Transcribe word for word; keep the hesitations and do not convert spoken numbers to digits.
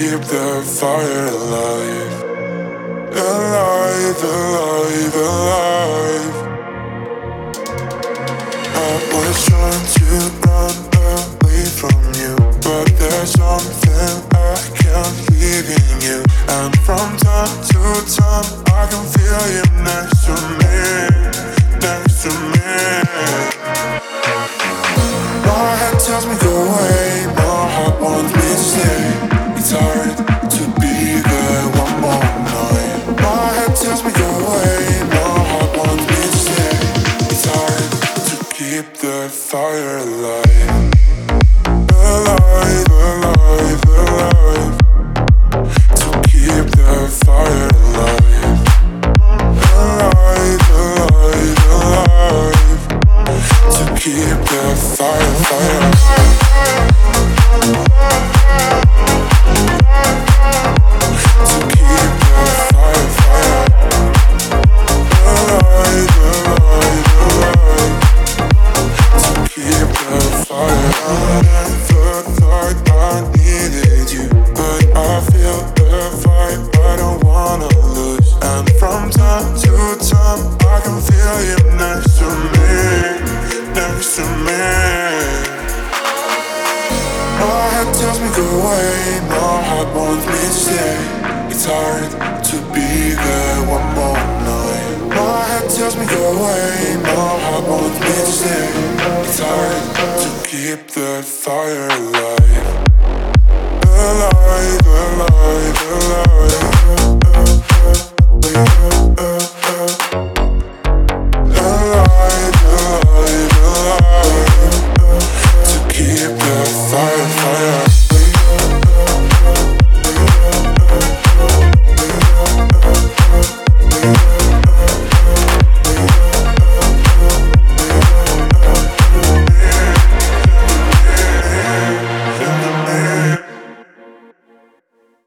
keep the fire alive. Alive, alive, alive. I was trying to run away from you, but there's something I can't leave in you. And from time to time I can feel you next to me, next to me. My head tells me go away, my heart wants me to stay. It's hard to be there one more night. My head tells me go away, my heart wants me to stay. It's hard to keep the fire alive. Alive, alive, alive. To keep the fire alive. Alive, alive, alive. To keep the fire, fire. To keep the fire, fire. Alive, alive, alive. To keep the fire. I never thought I needed you, but I feel the vibe I don't wanna lose. And from time to time I can feel you next to me, next to me. My head tells me go away, my heart wants me to stay. It's hard to be there one more night. My head tells me go away, my heart wants me to stay. It's hard to keep the fire alive.